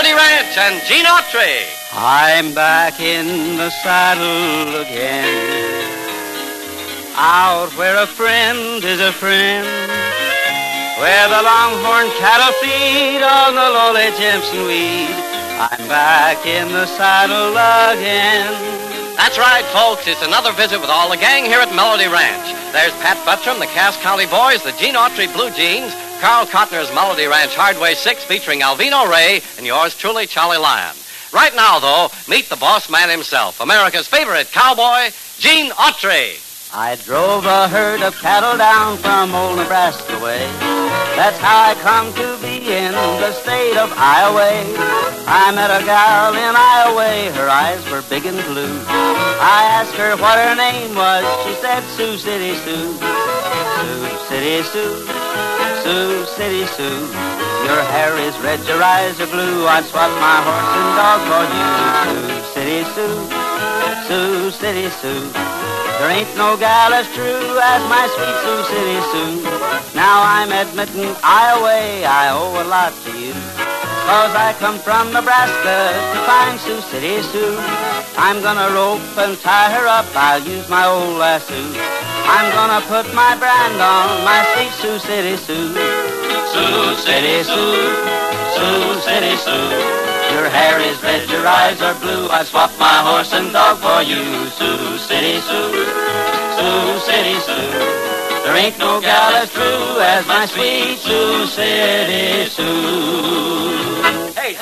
Melody Ranch and Gene Autry. I'm back in the saddle again, out where a friend is a friend, where the longhorn cattle feed on the lowly Jimson weed. I'm back in the saddle again. That's right, folks. It's another visit with all the gang here at Melody Ranch. There's Pat Buttram, the Cass County Boys, the Gene Autry Blue Jeans, Carl Cotner's Melody Ranch Hardway 6 featuring Alvino Ray, and yours truly, Charlie Lyon. Right now, though, meet the boss man himself, America's favorite cowboy, Gene Autry. I drove a herd of cattle down from old Nebraska way. That's how I come to be in the state of Iowa. I met a gal in Iowa, her eyes were big and blue. I asked her what her name was, she said Sioux City Sue. Sioux City Sue, Sioux City Sue. Your hair is red, your eyes are blue, I'd swap my horse and dog for you. Sioux City Sue, Sioux City Sue. There ain't no gal as true as my sweet Sioux City Sue. Now I'm admitting Iowa, I owe a lot to you. 'Cause I come from Nebraska to find Sioux City Sue. I'm gonna rope and tie her up, I'll use my old lasso. I'm gonna put my brand on my sweet Sioux City Sue. Sioux City Sue, Sioux City Sue. Your hair is red, your eyes are blue, I'd swap my horse and dog for you. Sioux City Sue, Sioux City Sue. There ain't no gal as true as my sweet Sioux City Sue. Hey,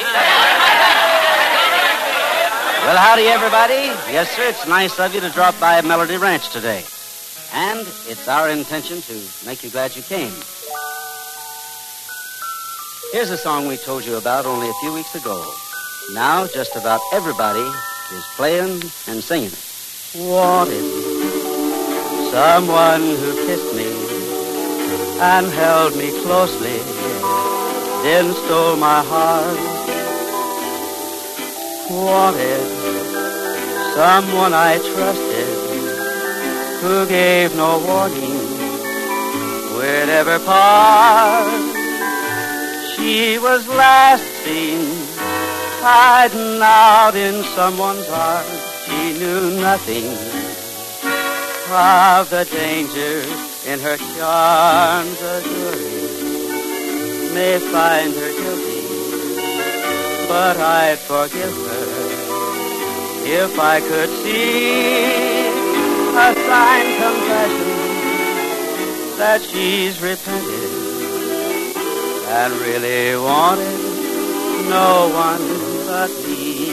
well, howdy, everybody. Yes, sir, it's nice of you to drop by Melody Ranch today. And it's our intention to make you glad you came. Here's a song we told you about only a few weeks ago. Now just about everybody is playing and singing it. Wanted someone who kissed me and held me closely, then stole my heart. Wanted someone I trusted who gave no warning we'd ever part. She was last seen hiding out in someone's arms. She knew nothing of the danger in her charms. A jury may find her guilty, but I'd forgive her if I could see a signed confession that she's repented and really wanted no one but me.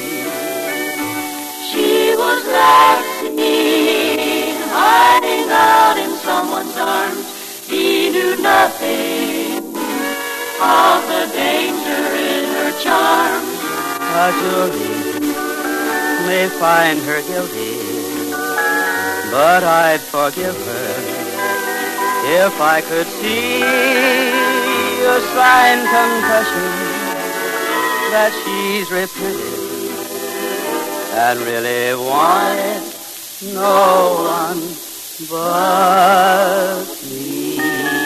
She was last seen hiding out in someone's arms. He knew nothing of the danger in her charms. A jury may find her guilty, but I'd forgive her if I could see a signed confession that she's repented and really wanted no one but me.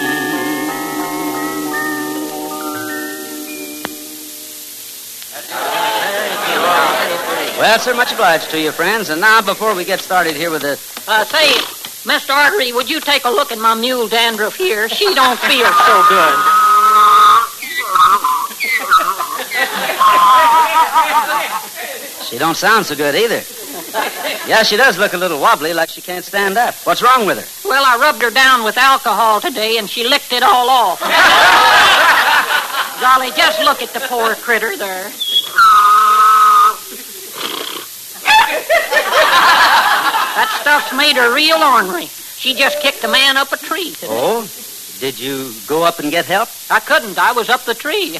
Well, sir, much obliged to you, friends. And now, before we get started here with the... Say, Mr. Artery, would you take a look at my mule Dandruff here? She don't feel so good. She don't sound so good either. Yeah, she does look a little wobbly, like she can't stand up. What's wrong with her? Well, I rubbed her down with alcohol today, and she licked it all off. Golly, just look at the poor critter there. That stuff's made her real ornery. She just kicked a man up a tree today. Oh? Did you go up and get help? I couldn't. I was up the tree.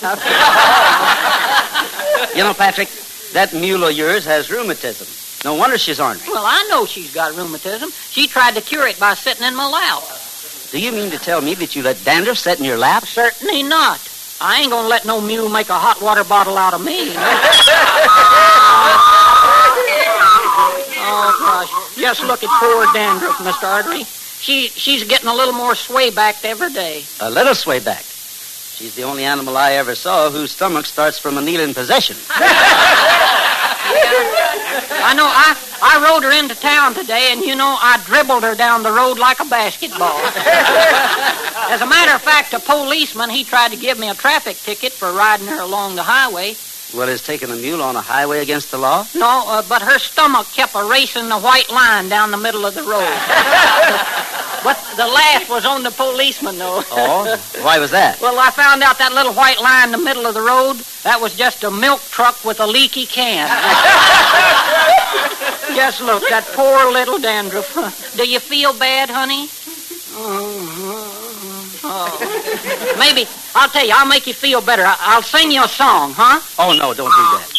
You know, Patrick, that mule of yours has rheumatism. No wonder she's ornery. Well, I know she's got rheumatism. She tried to cure it by sitting in my lap. Do you mean to tell me that you let Dandruff sit in your lap? Certainly not. I ain't gonna let no mule make a hot water bottle out of me. Oh, gosh. Just look at poor Dandruff, Mr. Artery. She's getting a little more sway back every day. A little sway back. She's the only animal I ever saw whose stomach starts from a kneeling position. I know. I rode her into town today, and, I dribbled her down the road like a basketball. As a matter of fact, a policeman, he tried to give me a traffic ticket for riding her along the highway. What, is taking a mule on a highway against the law? No, but her stomach kept erasing the white line down the middle of the road. But the laugh was on the policeman, though. Oh? Why was that? Well, I found out that little white line in the middle of the road, that was just a milk truck with a leaky can. Just look, that poor little dandruff. Do you feel bad, honey? Oh. Maybe, I'll tell you, I'll make you feel better. I'll sing you a song, huh? Oh, no, don't do that.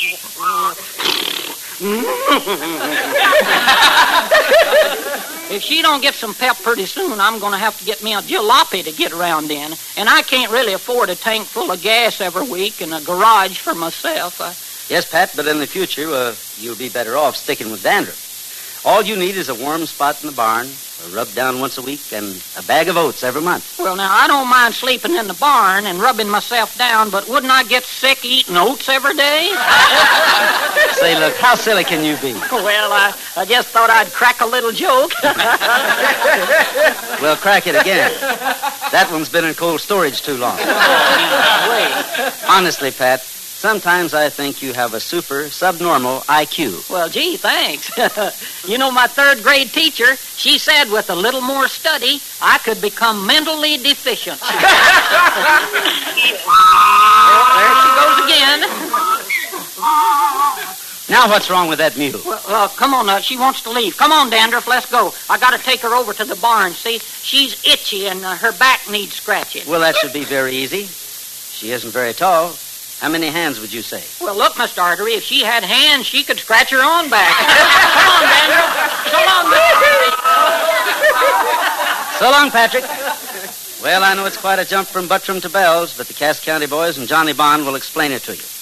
If she don't get some pep pretty soon, I'm going to have to get me a jalopy to get around in. And I can't really afford a tank full of gas every week and a garage for myself. Yes, Pat, but in the future, you'll be better off sticking with dandruff. All you need is a warm spot in the barn, a rub down once a week, and a bag of oats every month. Well, now, I don't mind sleeping in the barn and rubbing myself down, but wouldn't I get sick eating oats every day? Say, look, how silly can you be? Well, I just thought I'd crack a little joke. Well, crack it again. That one's been in cold storage too long. Wait. Honestly, Pat, sometimes I think you have a super subnormal IQ. Well, gee, thanks. My third grade teacher, she said with a little more study, I could become mentally deficient. Well, there she goes again. Now what's wrong with that mule? Well, come on, she wants to leave. Come on, Dandruff, let's go. I got to take her over to the barn, see? She's itchy and her back needs scratching. Well, that should be very easy. She isn't very tall. How many hands would you say? Well, look, Mr. Artery, if she had hands, she could scratch her own back. Come on, Dandruff. So long, Mr. So long, Patrick. Well, I know it's quite a jump from Buttram to Bells, but the Cass County boys and Johnny Bond will explain it to you.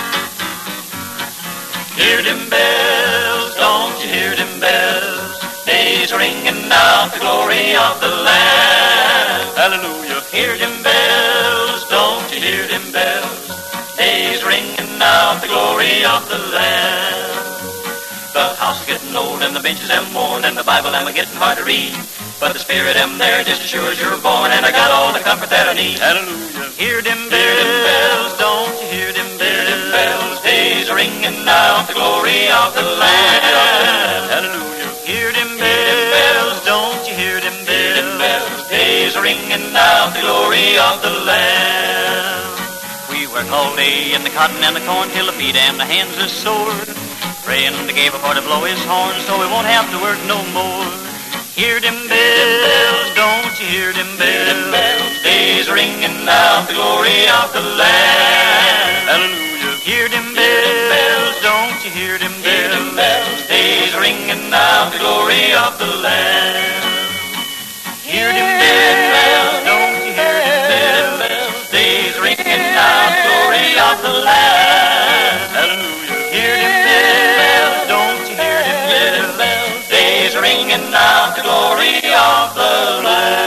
Hear them bells, don't you hear them bells? Days are ringing out the glory of the land. Hallelujah. Hear them bells, don't you hear them bells? Days ringing out the glory of the land. The house is getting old and the benches am worn and the Bible am getting hard to read. But the spirit am there just as sure as you're born, and I got all the comfort that I need. Hallelujah. Hear them bells, don't you hear them bells? Days are ringing out the glory of the land. Hallelujah. Hear them bells, don't you hear them bells? Days are ringing out the glory of the land. We work all day in the cotton and the corn till the feet and the hands are sore, praying to Gabriel to blow his horn so we won't have to work no more. Hear them bells, don't you hear them bells? Days are ringing out the glory of the land. Hallelujah. Hear them bells, don't you hear them bells? Days are ringing out the glory of the land. Hear them bells, don't you hear them bells? Days are ringing out the glory of the land. Hallelujah. Hear them bells, don't you hear them bells? Days are ringing out the glory of the land.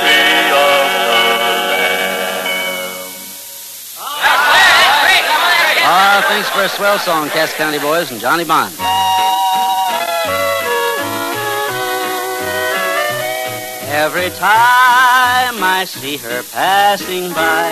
Thanks for a swell song, Cass County boys and Johnny Bond. Every time I see her passing by,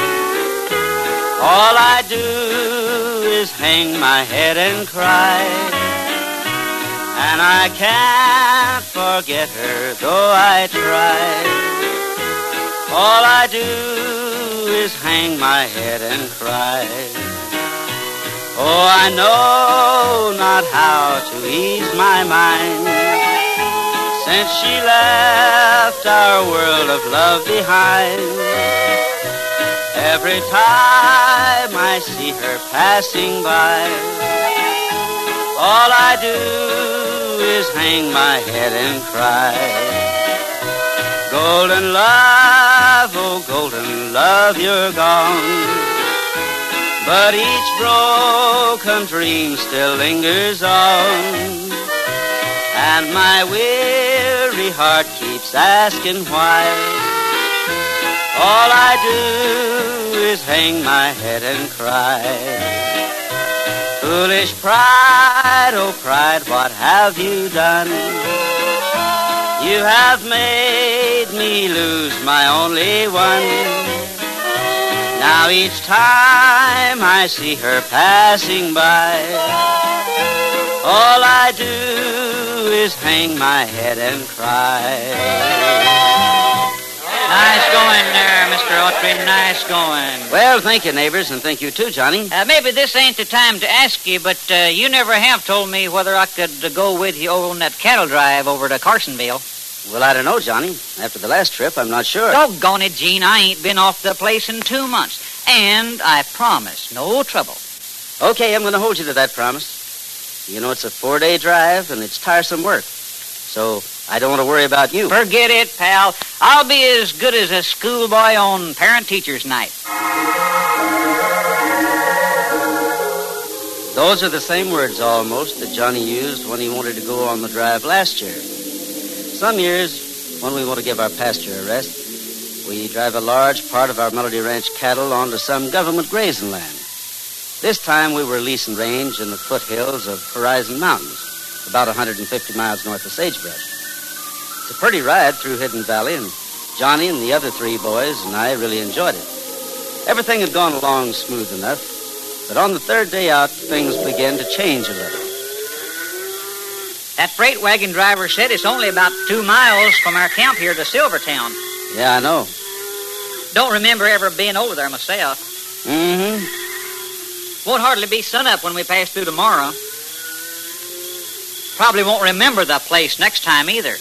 all I do is hang my head and cry. And I can't forget her, though I try. All I do is hang my head and cry. Oh, I know not how to ease my mind, since she left our world of love behind. Every time I see her passing by, all I do is hang my head and cry. Golden love, oh golden love, you're gone, but each broken dream still lingers on, and my weary heart keeps asking why. All I do is hang my head and cry. Foolish pride, oh pride, what have you done? You have made me lose my only one. Now each time I see her passing by, all I do is hang my head and cry. Nice going there, Mr. Autry. Nice going. Well, thank you, neighbors, and thank you too, Johnny. Maybe this ain't the time to ask you, but you never have told me whether I could go with you on that cattle drive over to Carsonville. Well, I don't know, Johnny. After the last trip, I'm not sure. Doggone it, Gene. I ain't been off the place in 2 months. And I promise, no trouble. Okay, I'm going to hold you to that promise. You know, it's a 4-day drive, and it's tiresome work. So I don't want to worry about you. Forget it, pal. I'll be as good as a schoolboy on parent-teacher's night. Those are the same words, almost, that Johnny used when he wanted to go on the drive last year. Some years, when we want to give our pasture a rest, we drive a large part of our Melody Ranch cattle onto some government grazing land. This time we were leasing range in the foothills of Horizon Mountains, about 150 miles north of Sagebrush. It's a pretty ride through Hidden Valley, and Johnny and the other 3 boys and I really enjoyed it. Everything had gone along smooth enough, but on the 3rd day out, things began to change a little. That freight wagon driver said it's only about 2 miles from our camp here to Silvertown. Yeah, I know. Don't remember ever being over there myself. Mm-hmm. Won't hardly be sunup when we pass through tomorrow. Probably won't remember the place next time either.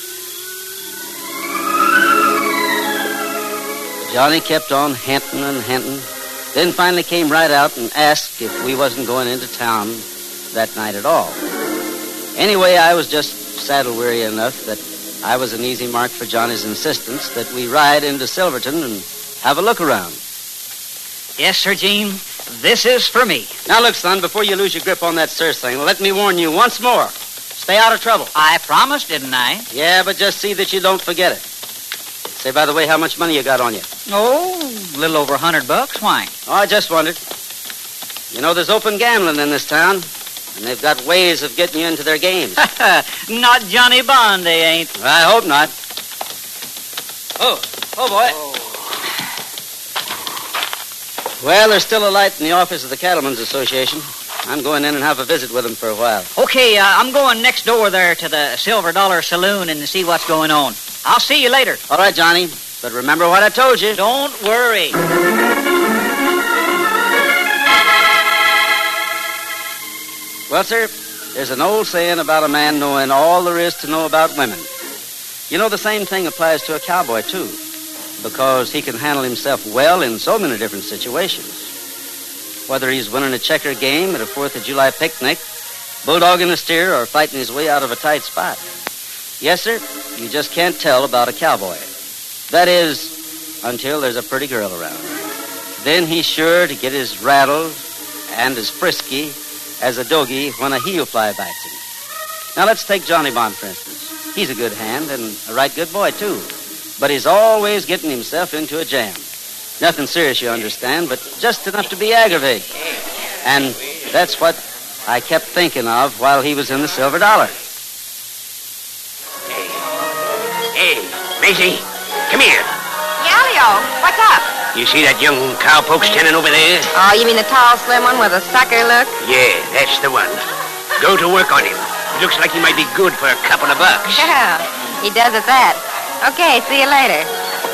Johnny kept on hinting and hinting, then finally came right out and asked if we wasn't going into town that night at all. Anyway, I was just saddle-weary enough that I was an easy mark for Johnny's insistence that we ride into Silverton and have a look around. Yes, Sir Gene. This is for me. Now, look, son, before you lose your grip on that Circe thing, let me warn you once more. Stay out of trouble. I promised, didn't I? Yeah, but just see that you don't forget it. Say, by the way, how much money you got on you? Oh, a little over $100. Why? Oh, I just wondered. You know, there's open gambling in this town, and they've got ways of getting you into their games. Not Johnny Bond, they ain't. I hope not. Oh, boy. Oh. Well, there's still a light in the office of the Cattlemen's Association. I'm going in and have a visit with them for a while. Okay, I'm going next door there to the Silver Dollar Saloon and see what's going on. I'll see you later. All right, Johnny. But remember what I told you. Don't worry. Well, sir, there's an old saying about a man knowing all there is to know about women. You know, the same thing applies to a cowboy, too, because he can handle himself well in so many different situations. Whether he's winning a checker game at a 4th of July picnic, bulldogging a steer, or fighting his way out of a tight spot. Yes, sir, you just can't tell about a cowboy. That is, until there's a pretty girl around. Then he's sure to get as rattled and as frisky as a doggy when a heel fly bites him. Now, let's take Johnny Bond, for instance. He's a good hand and a right good boy, too. But he's always getting himself into a jam. Nothing serious, you understand, but just enough to be aggravating. And that's what I kept thinking of while he was in the Silver Dollar. Hey, Maisie, come here. Yeah, Leo, what's up? You see that young cowpoke standing over there? Oh, you mean the tall, slim one with a sucker look? Yeah, that's the one. Go to work on him. He looks like he might be good for a couple of bucks. Yeah, he does at that. Okay, see you later.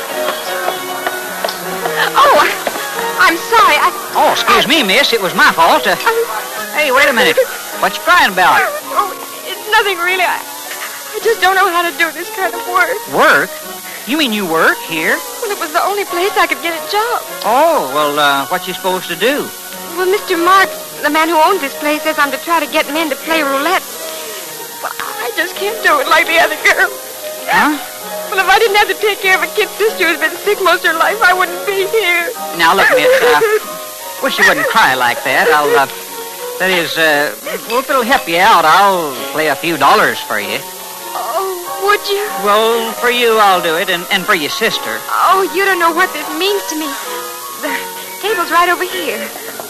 Oh, I'm sorry. Oh, excuse me, miss. It was my fault. Hey, wait a minute. What you crying about? Oh, it's nothing really. I just don't know how to do this kind of work. Work? You mean you work here? Well, it was the only place I could get a job. Oh, well, what you supposed to do? Well, Mr. Marks, the man who owns this place, says I'm to try to get men to play roulette. Well, I just can't do it like the other girl. Huh? Well, if I didn't have to take care of a kid sister who's been sick most of her life, I wouldn't be here. Now, look, miss, wish you wouldn't cry like that. Well, if it'll help you out, I'll play a few dollars for you. Oh, would you? Well, for you, I'll do it, and for your sister. Oh, you don't know what this means to me. The table cattle's right over here.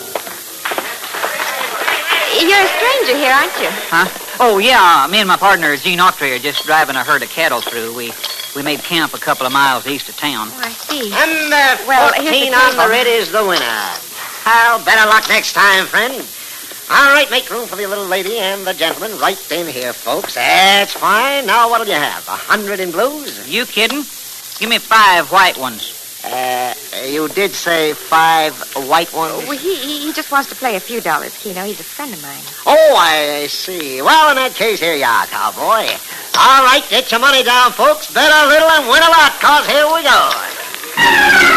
You're a stranger here, aren't you? Huh? Oh, yeah. Me and my partner, Gene Autry, are just driving a herd of cattle through. We made camp a couple of miles east of town. Oh, I see. And Well, 14 here's the on the table. red is the winner. Well, better luck next time, friend. All right, make room for the little lady and the gentleman right in here, folks. That's fine. Now, what'll you have? 100 in blues? You kidding? Give me 5 white ones. You did say 5 white ones? Well, he just wants to play a few dollars, Keno. He's a friend of mine. Oh, I see. Well, in that case, here you are, cowboy. All right, get your money down, folks. Bet a little and win a lot, 'cause here we go.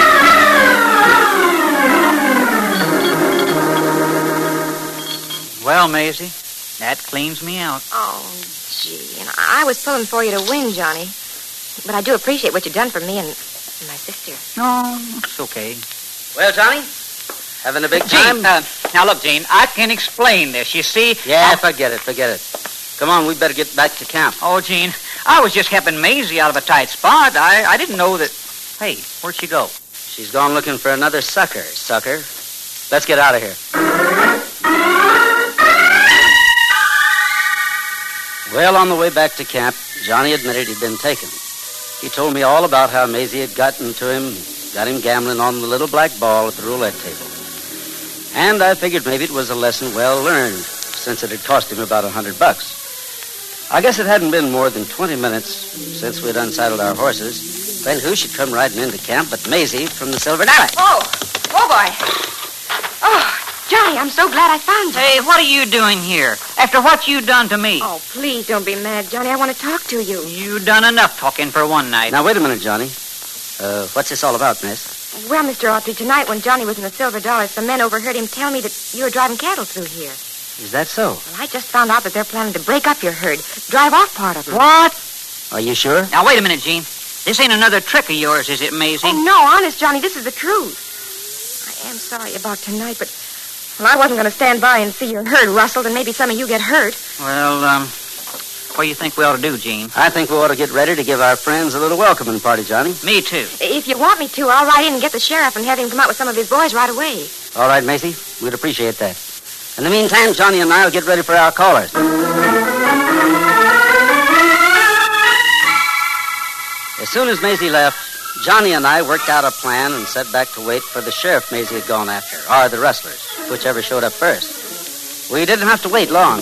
Well, Maisie, that cleans me out. Oh, gee. And I was pulling for you to win, Johnny. But I do appreciate what you've done for me and my sister. No, it's okay. Well, Johnny, having a big Gene, time? now look, Gene, I can explain this. You see... Yeah, forget it. Come on, we better get back to camp. Oh, Gene, I was just helping Maisie out of a tight spot. I didn't know that... Hey, where'd she go? She's gone looking for another sucker. Let's get out of here. Well, on the way back to camp, Johnny admitted he'd been taken. He told me all about how Maisie had gotten to him, got him gambling on the little black ball at the roulette table. And I figured maybe it was a lesson well learned, since it had cost him about $100. I guess it hadn't been more than 20 minutes since we'd unsaddled our horses, when who should come riding into camp but Maisie from the Silver Dollar. Oh, boy. Oh, Johnny, I'm so glad I found you. Hey, what are you doing here? After what you done to me? Oh, please don't be mad, Johnny. I want to talk to you. You done enough talking for one night. Now, wait a minute, Johnny. What's this all about, miss? Well, Mr. Autry, tonight when Johnny was in the Silver Dollar, some men overheard him tell me that you were driving cattle through here. Is that so? Well, I just found out that they're planning to break up your herd, drive off part of it. What? Are you sure? Now, wait a minute, Gene. This ain't another trick of yours, is it, Maisie? Oh, no, honest, Johnny, this is the truth. I am sorry about tonight, but... Well, I wasn't going to stand by and see your herd rustled and maybe some of you get hurt. Well, what do you think we ought to do, Gene? I think we ought to get ready to give our friends a little welcoming party, Johnny. Me too. If you want me to, I'll ride in and get the sheriff and have him come out with some of his boys right away. All right, Maisie. We'd appreciate that. In the meantime, Johnny and I will get ready for our callers. As soon as Maisie left, Johnny and I worked out a plan and set back to wait for the sheriff Maisie had gone after, or the rustlers, whichever showed up first. We didn't have to wait long.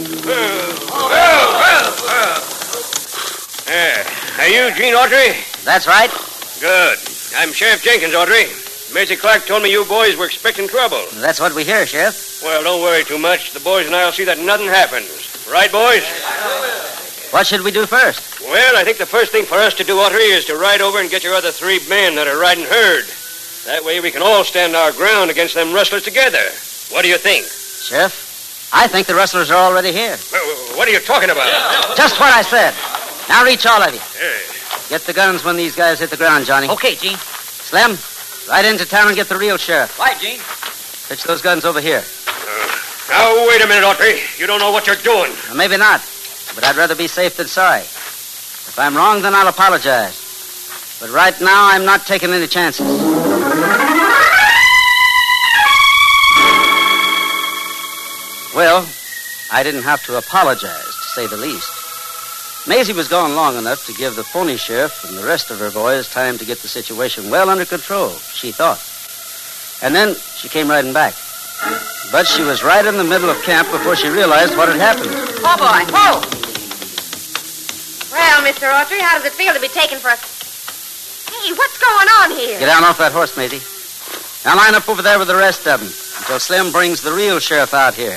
Are you Gene Autry? That's right. Good. I'm Sheriff Jenkins, Autry. Maisie Clark told me you boys were expecting trouble. That's what we hear, Sheriff. Well, don't worry too much. The boys and I will see that nothing happens. Right, boys? What should we do first? Well, I think the first thing for us to do, Autry, is to ride over and get your other 3 men that are riding herd. That way we can all stand our ground against them rustlers together. What do you think? Sheriff, I think the rustlers are already here. What are you talking about? Just what I said. Now reach all of you. Hey. Get the guns when these guys hit the ground, Johnny. Okay, Gene. Slim, ride into town and get the real sheriff. Right, Gene. Pitch those guns over here. Now, wait a minute, Autry. You don't know what you're doing. Well, maybe not, but I'd rather be safe than sorry. If I'm wrong, then I'll apologize. But right now, I'm not taking any chances. Well, I didn't have to apologize, to say the least. Maisie was gone long enough to give the phony sheriff and the rest of her boys time to get the situation well under control, she thought. And then she came riding back. But she was right in the middle of camp before she realized what had happened. Oh, boy. Whoa! Well, Mr. Autry, how does it feel to be taken for a... Hey, what's going on here? Get down off that horse, Maisie. Now line up over there with the rest of them until Slim brings the real sheriff out here.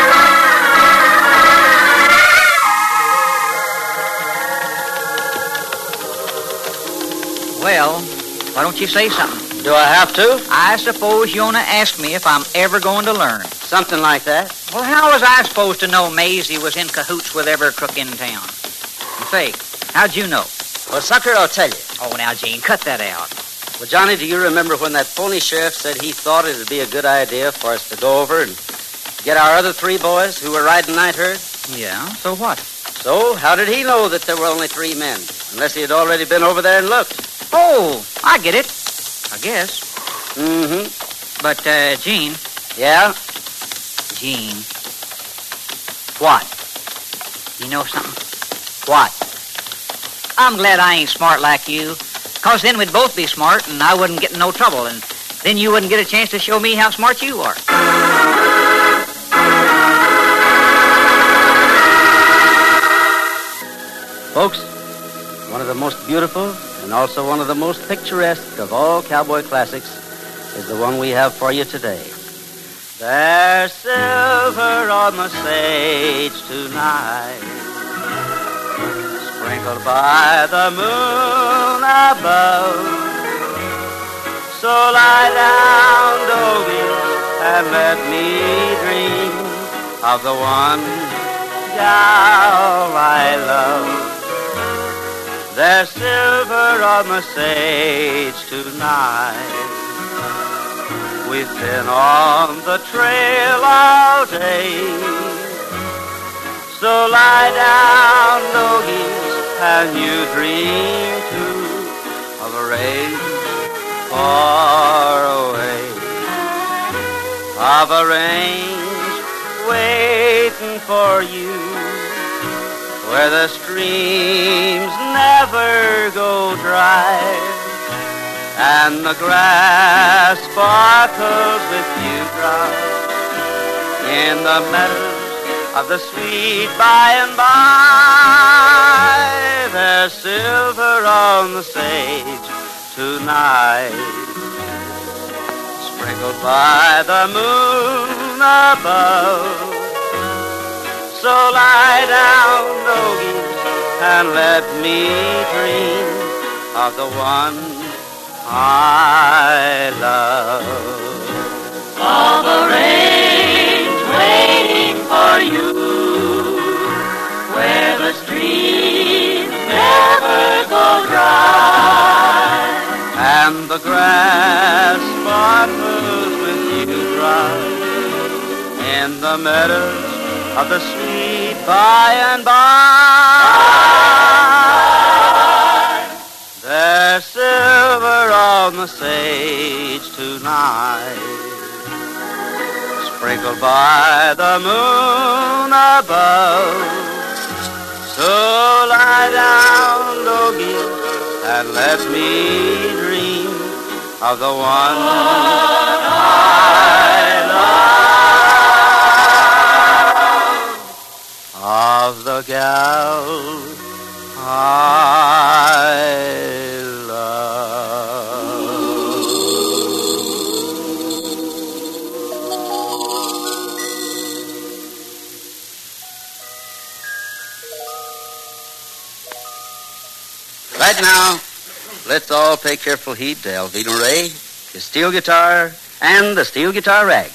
Well, why don't you say something? Do I have to? I suppose you want to ask me if I'm ever going to learn. Something like that. Well, how was I supposed to know Maisie was in cahoots with every crook in town? And say, how'd you know? Well, sucker, I'll tell you. Oh, now, Gene, cut that out. Well, Johnny, do you remember when that phony sheriff said he thought it would be a good idea for us to go over and get our other 3 boys who were riding night herd? Yeah, so what? So, how did he know that there were only 3 men? Unless he had already been over there and looked. Oh, I get it. I guess. Mm-hmm. But, Gene. Yeah? Gene. What? You know something? What? I'm glad I ain't smart like you. 'Cause then we'd both be smart, and I wouldn't get in no trouble, and then you wouldn't get a chance to show me how smart you are. Folks, one of the most beautiful and also one of the most picturesque of all cowboy classics is the one we have for you today. There's silver on the sage tonight, sprinkled by the moon above. So lie down, doggies, and let me dream of the one gal I love. There's silver on the sage tonight. We've been on the trail all day. So lie down, doggies, and you dream too of a range far away, of a range waiting for you, where the streams never go dry, and the grass sparkles with dewdrops in the meadows of the sweet by and by. There's silver on the sage tonight, sprinkled by the moon above. So lie down, doggies, and let me dream of the one I love. Of a range waiting for you, where the streams never go dry, and the grass sparkles with dewdrops in the meadows of the sweet by and by. There's silver on the sage tonight, sprinkled by the moon above. So lie down, doggies, and let me dream of the one I love, of the gal I love. Right now, let's all pay careful heed to Alvino Ray, his steel guitar, and the steel guitar rag.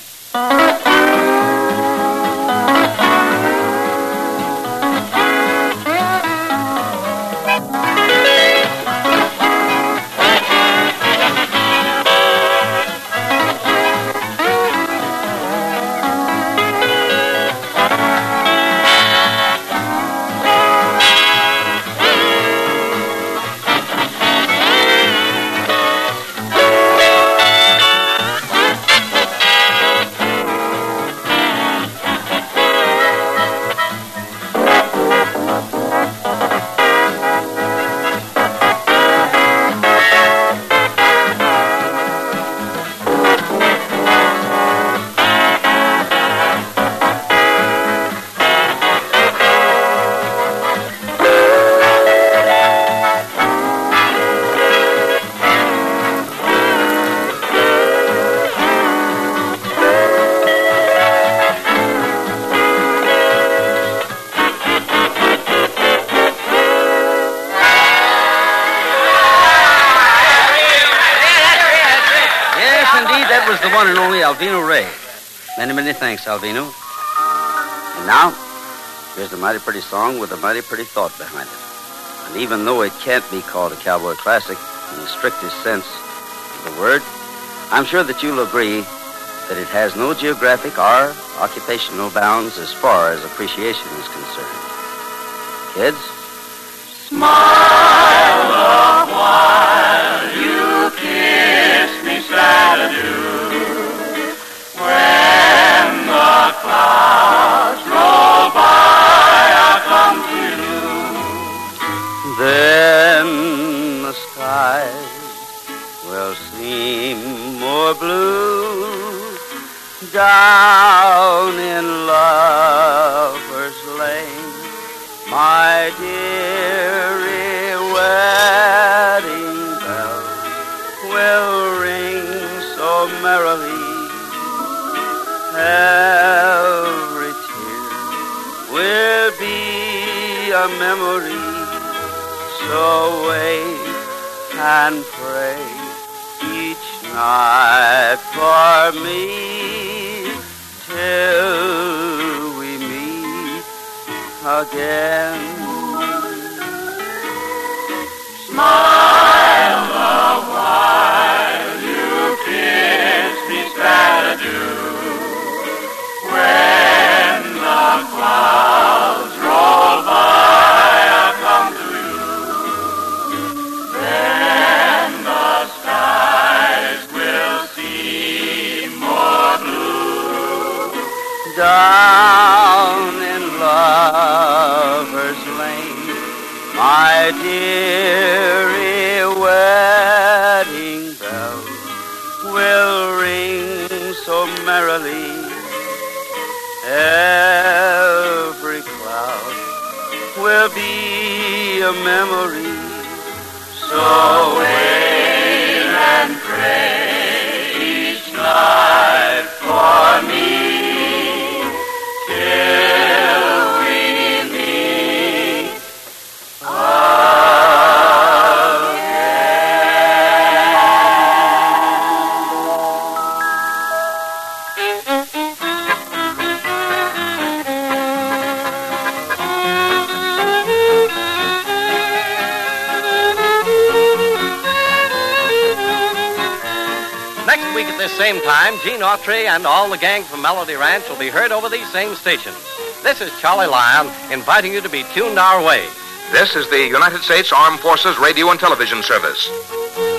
The one and only Alvino Ray. Many, many thanks, Alvino. And now, here's a mighty pretty song with a mighty pretty thought behind it. And even though it can't be called a cowboy classic in the strictest sense of the word, I'm sure that you'll agree that it has no geographic or occupational bounds as far as appreciation is concerned. Kids? Smile a while, you kiss me sad adieu. clouds roll by, I come to you. Then the skies will seem more blue down in Lover's Lane. My dearie, wedding bells will ring so merrily. Every tear will be a memory. So wait and pray each night for me till we meet again. Smile the while you kiss me sad adieu. When the clouds roll by, I come to you. Then the skies will seem more blue. Down in Lover's Lane, my dearie, wedding bells will ring so merrily. Every cloud will be a memory. So wait and pray each night for me till we meet Next week at this same time, Gene Autry and all the gang from Melody Ranch will be heard over these same stations. This is Charlie Lyon inviting you to be tuned our way. This is the United States Armed Forces Radio and Television Service.